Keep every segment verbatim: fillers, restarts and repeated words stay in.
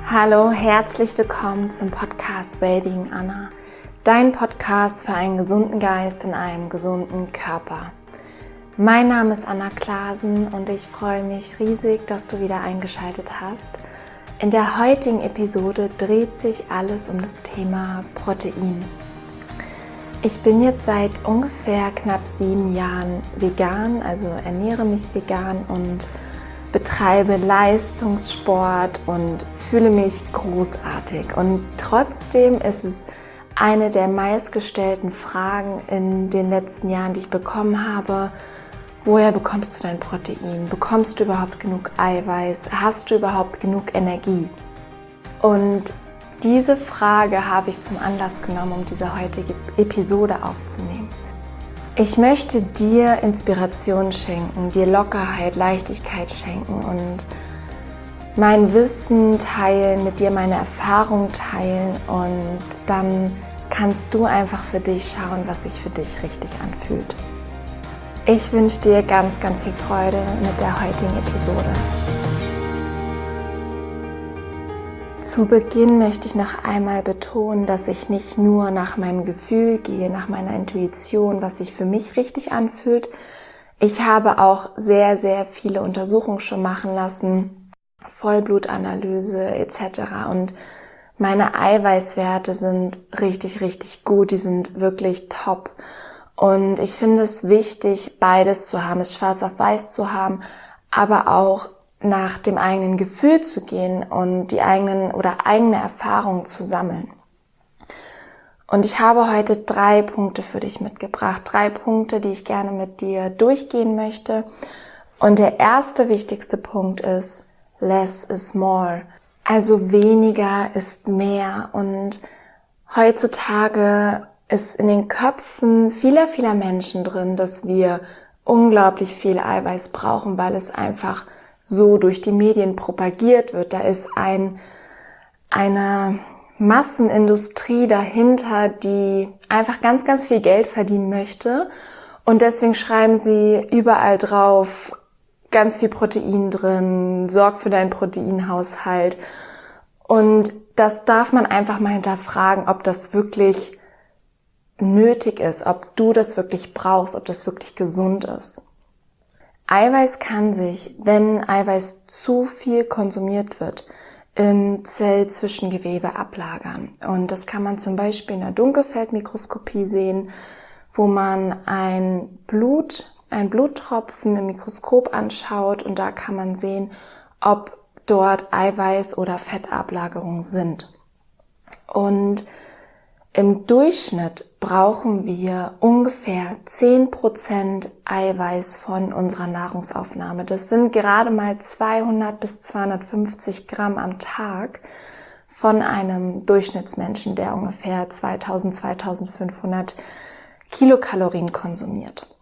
Hallo, herzlich willkommen zum Podcast Wellbeing Anna, dein Podcast für einen gesunden Geist in einem gesunden Körper. Mein Name ist Anna Klasen und ich freue mich riesig, dass du wieder eingeschaltet hast. In der heutigen Episode dreht sich alles um das Thema Protein. Ich bin jetzt seit ungefähr knapp sieben Jahren vegan, also ernähre mich vegan und betreibe Leistungssport und fühle mich großartig. Und trotzdem ist es eine der meistgestellten Fragen in den letzten Jahren, die ich bekommen habe: Woher bekommst du dein Protein? Bekommst du überhaupt genug Eiweiß? Hast du überhaupt genug Energie? Und diese Frage habe ich zum Anlass genommen, um diese heutige Episode aufzunehmen. Ich möchte dir Inspiration schenken, dir Lockerheit, Leichtigkeit schenken und mein Wissen teilen, mit dir meine Erfahrung teilen, und dann kannst du einfach für dich schauen, was sich für dich richtig anfühlt. Ich wünsche dir ganz, ganz viel Freude mit der heutigen Episode. Zu Beginn möchte ich noch einmal betonen, dass ich nicht nur nach meinem Gefühl gehe, nach meiner Intuition, was sich für mich richtig anfühlt. Ich habe auch sehr, sehr viele Untersuchungen schon machen lassen, Vollblutanalyse et cetera. Und meine Eiweißwerte sind richtig, richtig gut, die sind wirklich top. Und ich finde es wichtig, beides zu haben, es schwarz auf weiß zu haben, aber auch nach dem eigenen Gefühl zu gehen und die eigenen oder eigene Erfahrungen zu sammeln. Und ich habe heute drei Punkte für dich mitgebracht, drei Punkte, die ich gerne mit dir durchgehen möchte. Und der erste wichtigste Punkt ist: Less is more. Also weniger ist mehr. Und heutzutage ist in den Köpfen vieler, vieler Menschen drin, dass wir unglaublich viel Eiweiß brauchen, weil es einfach so durch die Medien propagiert wird. Da ist ein, eine Massenindustrie dahinter, die einfach ganz, ganz viel Geld verdienen möchte. Und deswegen schreiben sie überall drauf: ganz viel Protein drin, sorg für deinen Proteinhaushalt. Und das darf man einfach mal hinterfragen, ob das wirklich nötig ist, ob du das wirklich brauchst, ob das wirklich gesund ist. Eiweiß kann sich, wenn Eiweiß zu viel konsumiert wird, im Zellzwischengewebe ablagern. Und das kann man zum Beispiel in der Dunkelfeldmikroskopie sehen, wo man ein Blut, ein Bluttropfen im Mikroskop anschaut, und da kann man sehen, ob dort Eiweiß- oder Fettablagerungen sind. Und im Durchschnitt brauchen wir ungefähr zehn Prozent Eiweiß von unserer Nahrungsaufnahme. Das sind gerade mal zweihundert bis zweihundertfünfzig Gramm am Tag von einem Durchschnittsmenschen, der ungefähr zweitausend, zweitausendfünfhundert Kilokalorien konsumiert.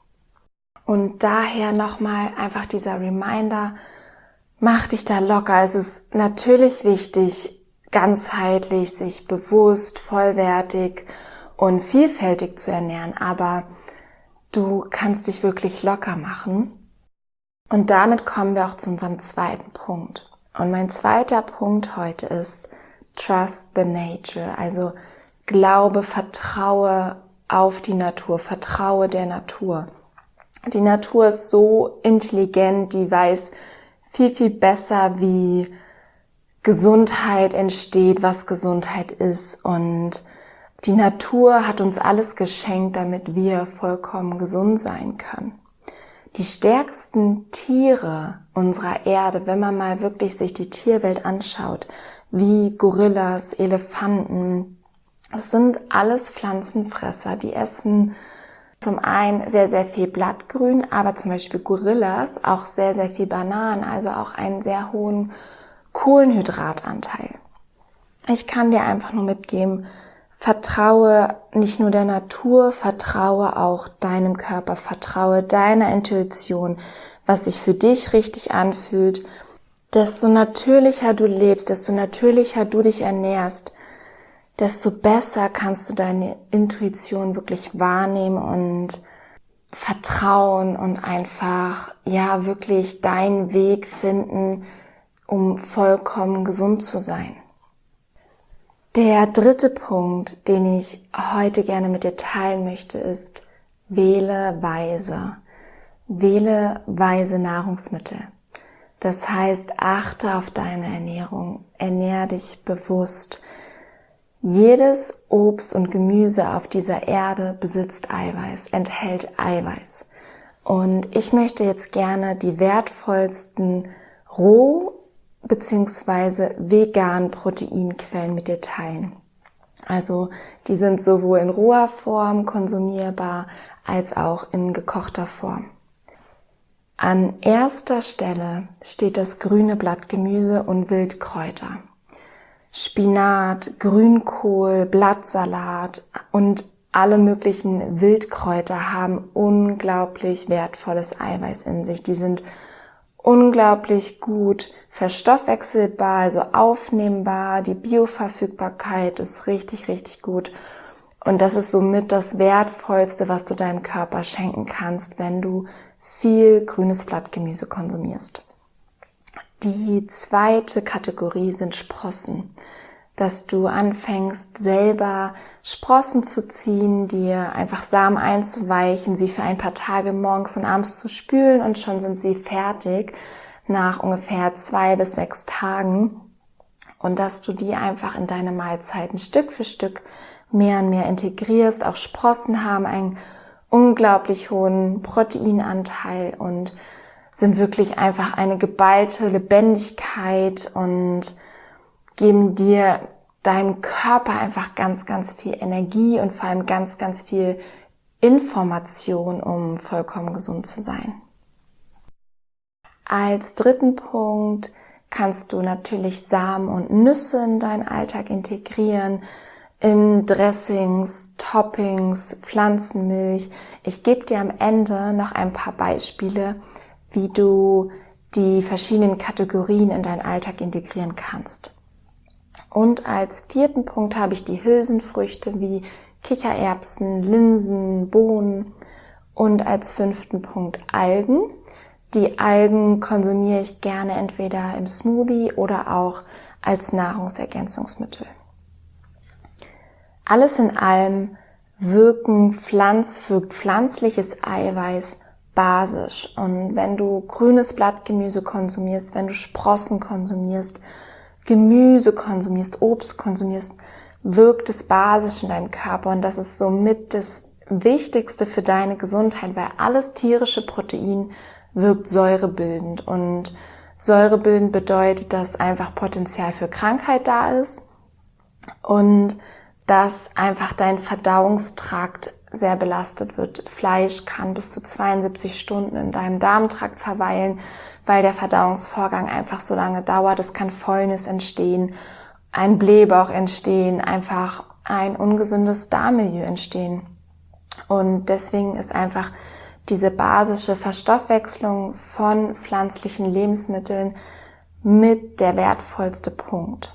Und daher nochmal einfach dieser Reminder: Mach dich da locker. Es ist natürlich wichtig, ganzheitlich, sich bewusst, vollwertig und vielfältig zu ernähren, aber du kannst dich wirklich locker machen. Und damit kommen wir auch zu unserem zweiten Punkt. Und mein zweiter Punkt heute ist: Trust the nature, also glaube, vertraue auf die Natur, vertraue der Natur. Die Natur ist so intelligent, die weiß viel, viel besser, wie Gesundheit entsteht, was Gesundheit ist, und die Natur hat uns alles geschenkt, damit wir vollkommen gesund sein können. Die stärksten Tiere unserer Erde, wenn man mal wirklich sich die Tierwelt anschaut, wie Gorillas, Elefanten, das sind alles Pflanzenfresser, die essen zum einen sehr, sehr viel Blattgrün, aber zum Beispiel Gorillas auch sehr, sehr viel Bananen, also auch einen sehr hohen Kohlenhydratanteil. Ich kann dir einfach nur mitgeben: Vertraue nicht nur der Natur, vertraue auch deinem Körper, vertraue deiner Intuition, was sich für dich richtig anfühlt. Desto natürlicher du lebst, desto natürlicher du dich ernährst, desto besser kannst du deine Intuition wirklich wahrnehmen und vertrauen und einfach, ja, wirklich deinen Weg finden, um vollkommen gesund zu sein. Der dritte Punkt, den ich heute gerne mit dir teilen möchte, ist: wähle weise. Wähle weise Nahrungsmittel. Das heißt, achte auf deine Ernährung, ernähr dich bewusst. Jedes Obst und Gemüse auf dieser Erde besitzt Eiweiß, enthält Eiweiß. Und ich möchte jetzt gerne die wertvollsten Roh- bzw. veganen Proteinquellen mit dir teilen. Also die sind sowohl in roher Form konsumierbar als auch in gekochter Form. An erster Stelle steht das grüne Blattgemüse und Wildkräuter. Spinat, Grünkohl, Blattsalat und alle möglichen Wildkräuter haben unglaublich wertvolles Eiweiß in sich. Die sind unglaublich gut verstoffwechselbar, also aufnehmbar. Die Bioverfügbarkeit ist richtig, richtig gut. Und das ist somit das Wertvollste, was du deinem Körper schenken kannst, wenn du viel grünes Blattgemüse konsumierst. Die zweite Kategorie sind Sprossen. Dass du anfängst, selber Sprossen zu ziehen, dir einfach Samen einzuweichen, sie für ein paar Tage morgens und abends zu spülen und schon sind sie fertig nach ungefähr zwei bis sechs Tagen. Und dass du die einfach in deine Mahlzeiten Stück für Stück mehr und mehr integrierst. Auch Sprossen haben einen unglaublich hohen Proteinanteil und sind wirklich einfach eine geballte Lebendigkeit und geben dir, deinem Körper einfach ganz, ganz viel Energie und vor allem ganz, ganz viel Information, um vollkommen gesund zu sein. Als dritten Punkt kannst du natürlich Samen und Nüsse in deinen Alltag integrieren, in Dressings, Toppings, Pflanzenmilch. Ich gebe dir am Ende noch ein paar Beispiele, wie du die verschiedenen Kategorien in deinen Alltag integrieren kannst. Und als vierten Punkt habe ich die Hülsenfrüchte wie Kichererbsen, Linsen, Bohnen und als fünften Punkt Algen. Die Algen konsumiere ich gerne entweder im Smoothie oder auch als Nahrungsergänzungsmittel. Alles in allem wirken Pflanz, wirkt pflanzliches Eiweiß basisch. Und wenn du grünes Blattgemüse konsumierst, wenn du Sprossen konsumierst, Gemüse konsumierst, Obst konsumierst, wirkt es basisch in deinem Körper. Und das ist somit das Wichtigste für deine Gesundheit, weil alles tierische Protein wirkt säurebildend. Und säurebildend bedeutet, dass einfach Potenzial für Krankheit da ist und dass einfach dein Verdauungstrakt sehr belastet wird. Fleisch kann bis zu zweiundsiebzig Stunden in deinem Darmtrakt verweilen, weil der Verdauungsvorgang einfach so lange dauert. Es kann Fäulnis entstehen, ein Blähbauch entstehen, einfach ein ungesundes Darmmilieu entstehen. Und deswegen ist einfach diese basische Verstoffwechslung von pflanzlichen Lebensmitteln mit der wertvollste Punkt.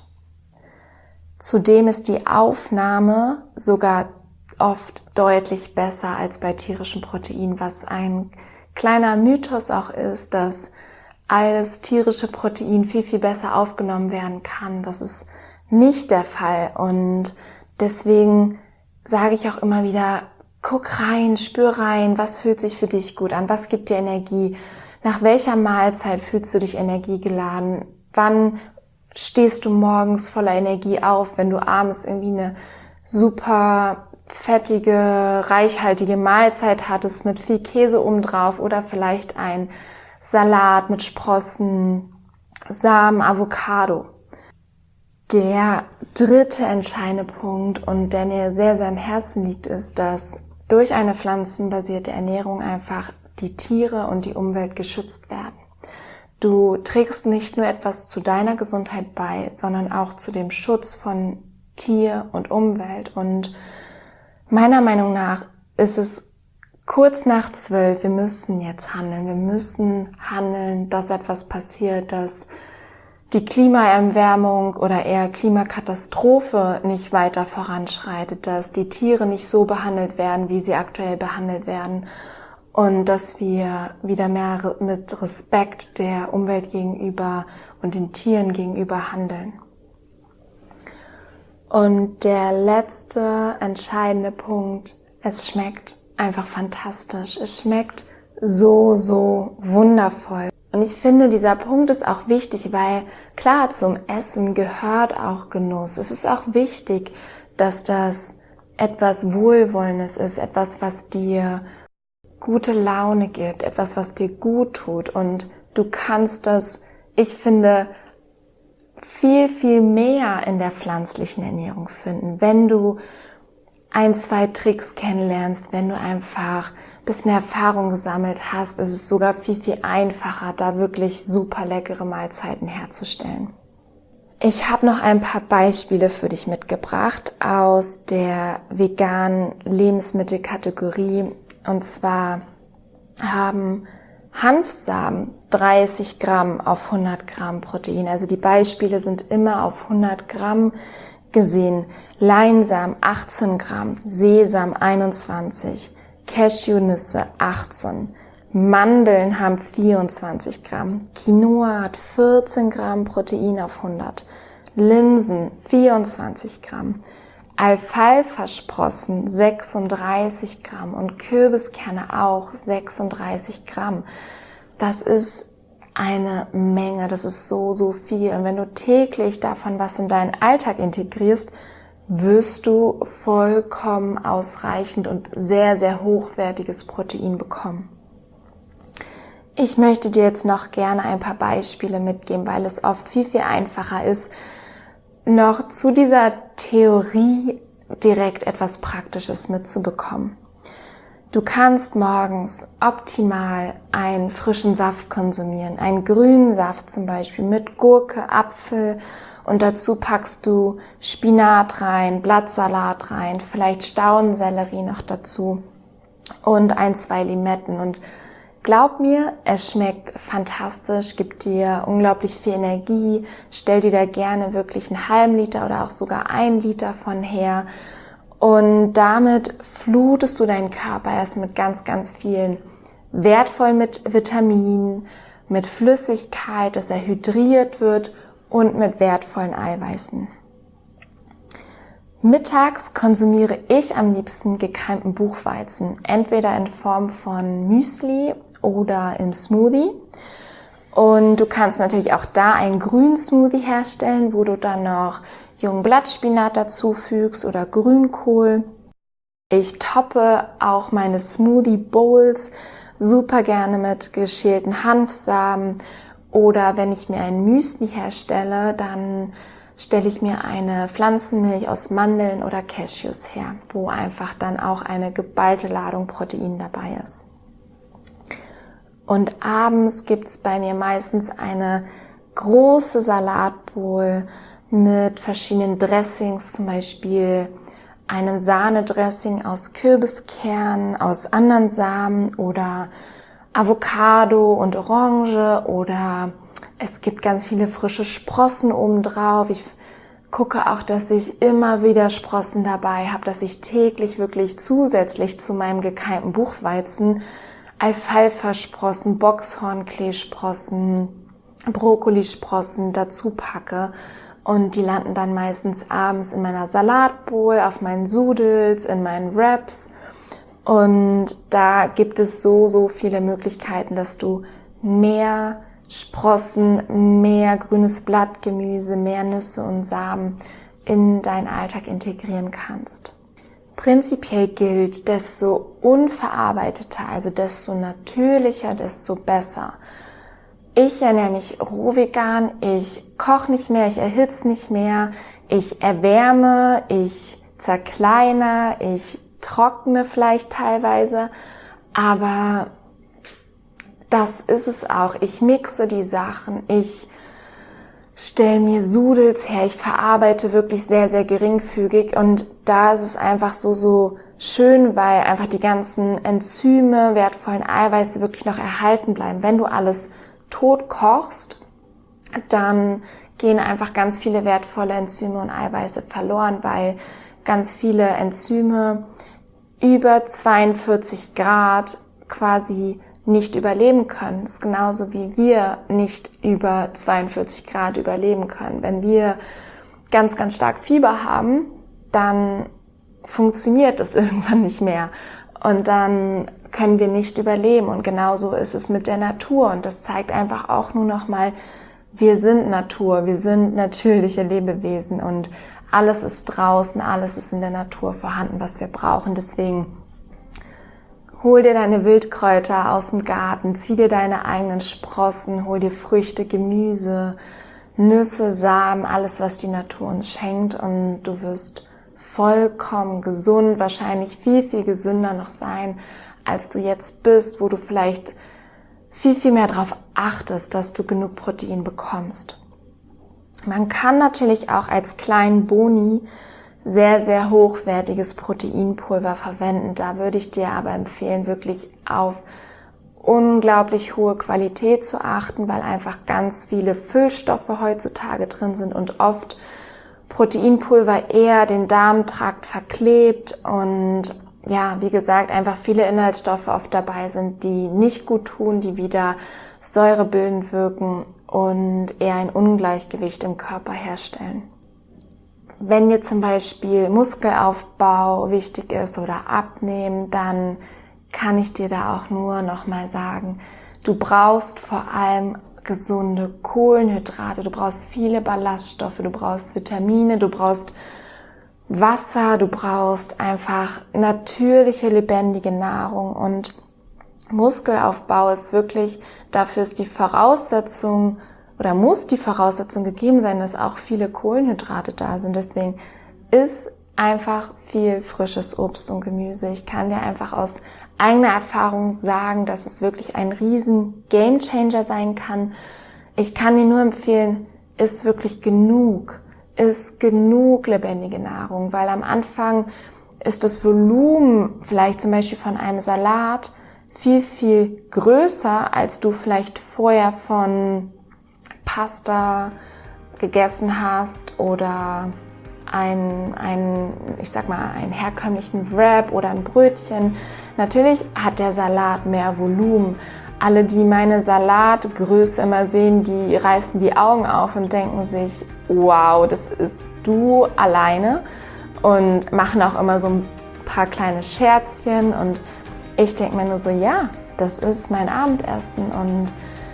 Zudem ist die Aufnahme sogar oft deutlich besser als bei tierischen Proteinen, was ein kleiner Mythos auch ist, dass alles tierische Protein viel, viel besser aufgenommen werden kann. Das ist nicht der Fall und deswegen sage ich auch immer wieder, guck rein, spür rein, was fühlt sich für dich gut an, was gibt dir Energie, nach welcher Mahlzeit fühlst du dich energiegeladen, wann stehst du morgens voller Energie auf, wenn du abends irgendwie eine super fettige, reichhaltige Mahlzeit hattest mit viel Käse obendrauf oder vielleicht ein Salat mit Sprossen, Samen, Avocado. Der dritte entscheidende Punkt und der mir sehr, sehr am Herzen liegt, ist, dass durch eine pflanzenbasierte Ernährung einfach die Tiere und die Umwelt geschützt werden. Du trägst nicht nur etwas zu deiner Gesundheit bei, sondern auch zu dem Schutz von Tier und Umwelt. Und meiner Meinung nach ist es kurz nach zwölf, wir müssen jetzt handeln. Wir müssen handeln, dass etwas passiert, dass die Klimaerwärmung oder eher Klimakatastrophe nicht weiter voranschreitet, dass die Tiere nicht so behandelt werden, wie sie aktuell behandelt werden und dass wir wieder mehr mit Respekt der Umwelt gegenüber und den Tieren gegenüber handeln. Und der letzte entscheidende Punkt, es schmeckt einfach fantastisch. Es schmeckt so, so wundervoll. Und ich finde, dieser Punkt ist auch wichtig, weil klar, zum Essen gehört auch Genuss. Es ist auch wichtig, dass das etwas Wohlwollendes ist, etwas, was dir gute Laune gibt, etwas, was dir gut tut. Und du kannst das, ich finde, viel, viel mehr in der pflanzlichen Ernährung finden, wenn du ein, zwei Tricks kennenlernst, wenn du einfach ein bisschen Erfahrung gesammelt hast, ist es sogar viel, viel einfacher, da wirklich super leckere Mahlzeiten herzustellen. Ich habe noch ein paar Beispiele für dich mitgebracht aus der veganen Lebensmittelkategorie. Und zwar haben Hanfsamen dreißig Gramm auf hundert Gramm Protein. Also die Beispiele sind immer auf hundert Gramm gesehen. Leinsamen achtzehn Gramm, Sesam einundzwanzig, Cashewnüsse achtzehn, Mandeln haben vierundzwanzig Gramm, Quinoa hat vierzehn Gramm Protein auf hundert, Linsen vierundzwanzig Gramm, Alfalfa-Sprossen sechsunddreißig Gramm und Kürbiskerne auch sechsunddreißig Gramm. Das ist eine Menge, das ist so, so viel. Und wenn du täglich davon was in deinen Alltag integrierst, wirst du vollkommen ausreichend und sehr, sehr hochwertiges Protein bekommen. Ich möchte dir jetzt noch gerne ein paar Beispiele mitgeben, weil es oft viel, viel einfacher ist, noch zu dieser Theorie direkt etwas Praktisches mitzubekommen. Du kannst morgens optimal einen frischen Saft konsumieren, einen grünen Saft zum Beispiel mit Gurke, Apfel und dazu packst du Spinat rein, Blattsalat rein, vielleicht Staudensellerie noch dazu und ein, zwei Limetten. Und glaub mir, es schmeckt fantastisch, gibt dir unglaublich viel Energie. Stell dir da gerne wirklich einen halben Liter oder auch sogar einen Liter von her. Und damit flutest du deinen Körper erst mit ganz, ganz vielen wertvollen mit Vitaminen, mit Flüssigkeit, dass er hydriert wird und mit wertvollen Eiweißen. Mittags konsumiere ich am liebsten gekeimten Buchweizen, entweder in Form von Müsli oder im Smoothie. Und du kannst natürlich auch da einen grünen Smoothie herstellen, wo du dann noch jungen Blattspinat dazufügst oder Grünkohl. Ich toppe auch meine Smoothie Bowls super gerne mit geschälten Hanfsamen oder wenn ich mir ein Müsli herstelle, dann stelle ich mir eine Pflanzenmilch aus Mandeln oder Cashews her, wo einfach dann auch eine geballte Ladung Protein dabei ist. Und abends gibt's bei mir meistens eine große Salatbowl mit verschiedenen Dressings, zum Beispiel einem Sahnedressing aus Kürbiskernen, aus anderen Samen oder Avocado und Orange oder es gibt ganz viele frische Sprossen obendrauf. Ich gucke auch, dass ich immer wieder Sprossen dabei habe, dass ich täglich wirklich zusätzlich zu meinem gekeimten Buchweizen Alfalfa-Sprossen, Boxhornkleesprossen, Brokkolisprossen dazu packe. Und die landen dann meistens abends in meiner Salatbowl, auf meinen Sudels, in meinen Wraps. Und da gibt es so, so viele Möglichkeiten, dass du mehr Sprossen, mehr grünes Blattgemüse, mehr Nüsse und Samen in deinen Alltag integrieren kannst. Prinzipiell gilt, desto unverarbeiteter, also desto natürlicher, desto besser. Ich ernähre mich roh vegan, ich koche nicht mehr, ich erhitze nicht mehr, ich erwärme, ich zerkleine, ich trockne vielleicht teilweise, aber das ist es auch. Ich mixe die Sachen, ich stelle mir Sudels her, ich verarbeite wirklich sehr, sehr geringfügig und da ist es einfach so, so schön, weil einfach die ganzen Enzyme, wertvollen Eiweiße wirklich noch erhalten bleiben. Wenn du alles tot kochst, dann gehen einfach ganz viele wertvolle Enzyme und Eiweiße verloren, weil ganz viele Enzyme über zweiundvierzig Grad quasi nicht überleben können. Das ist genauso wie wir nicht über zweiundvierzig Grad überleben können. Wenn wir ganz, ganz stark Fieber haben, dann funktioniert es irgendwann nicht mehr. Und dann können wir nicht überleben. Und genauso ist es mit der Natur. Und das zeigt einfach auch nur noch mal, wir sind Natur, wir sind natürliche Lebewesen und alles ist draußen, alles ist in der Natur vorhanden, was wir brauchen. Deswegen hol dir deine Wildkräuter aus dem Garten, zieh dir deine eigenen Sprossen, hol dir Früchte, Gemüse, Nüsse, Samen, alles, was die Natur uns schenkt, und du wirst vollkommen gesund, wahrscheinlich viel, viel gesünder noch sein, als du jetzt bist, wo du vielleicht viel, viel mehr darauf achtest, dass du genug Protein bekommst. Man kann natürlich auch als kleinen Boni sehr, sehr hochwertiges Proteinpulver verwenden. Da würde ich dir aber empfehlen, wirklich auf unglaublich hohe Qualität zu achten, weil einfach ganz viele Füllstoffe heutzutage drin sind und oft Proteinpulver eher den Darmtrakt verklebt und ja, wie gesagt, einfach viele Inhaltsstoffe oft dabei sind, die nicht gut tun, die wieder säurebildend wirken und eher ein Ungleichgewicht im Körper herstellen. Wenn dir zum Beispiel Muskelaufbau wichtig ist oder Abnehmen, dann kann ich dir da auch nur nochmal sagen, du brauchst vor allem gesunde Kohlenhydrate, du brauchst viele Ballaststoffe, du brauchst Vitamine, du brauchst Wasser, du brauchst einfach natürliche, lebendige Nahrung, und Muskelaufbau ist wirklich, dafür ist die Voraussetzung oder muss die Voraussetzung gegeben sein, dass auch viele Kohlenhydrate da sind. Deswegen ist einfach viel frisches Obst und Gemüse. Ich kann dir einfach aus eigener Erfahrung sagen, dass es wirklich ein riesen Gamechanger sein kann. Ich kann dir nur empfehlen, isst wirklich genug, isst genug lebendige Nahrung, weil am Anfang ist das Volumen vielleicht zum Beispiel von einem Salat viel, viel größer, als du vielleicht vorher von Pasta gegessen hast oder ein, ein, ich sag mal, einen herkömmlichen Wrap oder ein Brötchen. Natürlich hat der Salat mehr Volumen. Alle, die meine Salatgröße immer sehen, die reißen die Augen auf und denken sich, wow, das ist du alleine, und machen auch immer so ein paar kleine Scherzchen, und ich denke mir nur so, ja, das ist mein Abendessen, und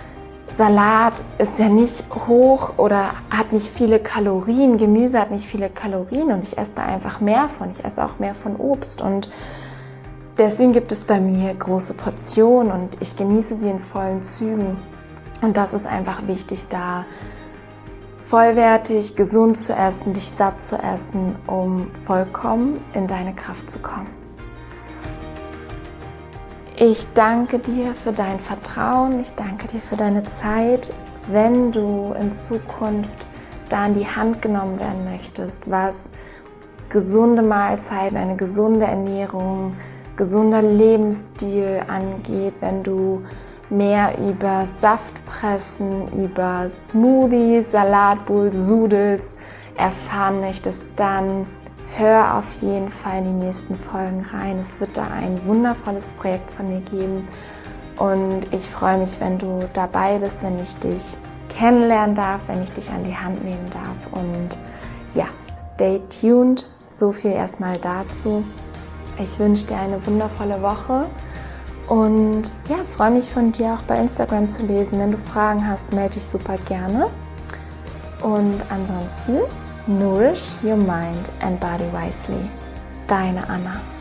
Salat ist ja nicht hoch oder hat nicht viele Kalorien, Gemüse hat nicht viele Kalorien, und ich esse da einfach mehr von. Ich esse auch mehr von Obst, und deswegen gibt es bei mir große Portionen und ich genieße sie in vollen Zügen. Und das ist einfach wichtig, da vollwertig, gesund zu essen, dich satt zu essen, um vollkommen in deine Kraft zu kommen. Ich danke dir für dein Vertrauen, ich danke dir für deine Zeit. Wenn du in Zukunft da in die Hand genommen werden möchtest, was gesunde Mahlzeiten, eine gesunde Ernährung, gesunder Lebensstil angeht, wenn du mehr über Saftpressen, über Smoothies, Salatbowls, Sudels erfahren möchtest, dann hör auf jeden Fall in die nächsten Folgen rein. Es wird da ein wundervolles Projekt von mir geben, und ich freue mich, wenn du dabei bist, wenn ich dich kennenlernen darf, wenn ich dich an die Hand nehmen darf. Und ja, stay tuned. So viel erstmal dazu. Ich wünsche dir eine wundervolle Woche und ja, freue mich, von dir auch bei Instagram zu lesen. Wenn du Fragen hast, melde dich super gerne. Und ansonsten, nourish your mind and body wisely. Deine Anna.